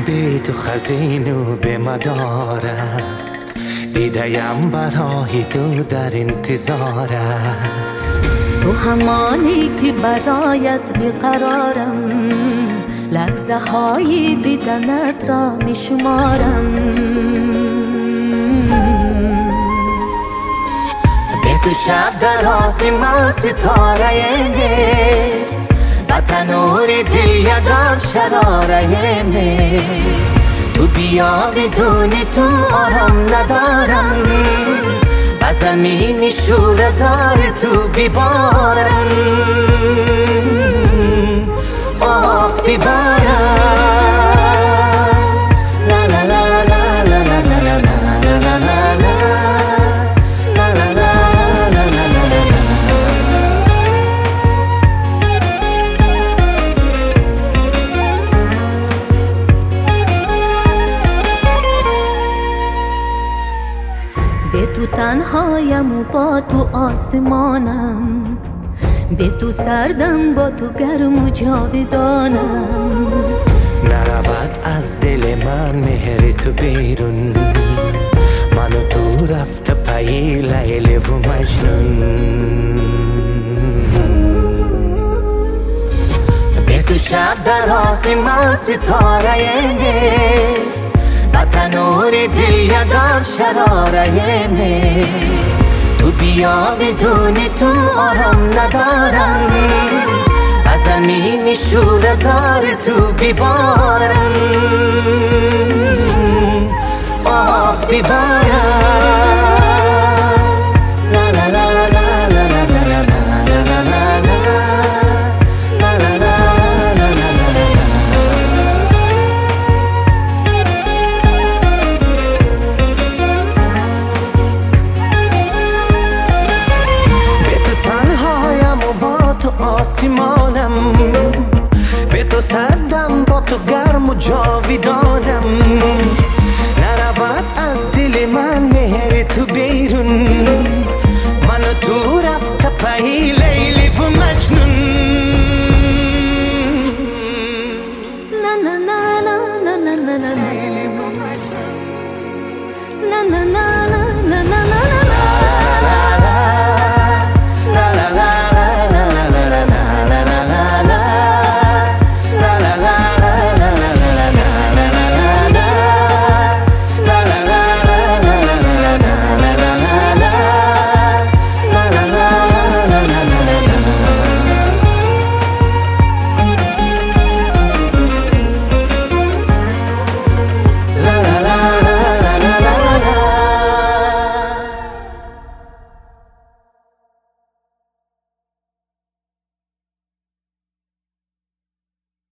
بی تو خزین و به مدار است، دیده‌ام برای تو در انتظار است. تو همانی که برایت بیقرارم، لحظه های دیدنت را می شمارم. به تو شب در آسمان ستاره نیست، و تنور دل یگان شراره نیست. تو بیا بدون تو آرام ندارم، و زمین شور زار تو بیبارم. آه بیبارم. لا لا لا لا لا لا لا لا لا لا لا. به تو تنهایم و با تو آسمانم، به تو سردم با تو گرم و جاودانم. نرود از دل من مهر تو بیرون، من و تو رفته پی لیل و مجنون. به تو شب در آسمان ستاره نیست، و تنور دل یگان شراره نیست. تو بیا بدون تو آرام ندارم، و زمین شور زار تو بیبارم. آه بیبارم.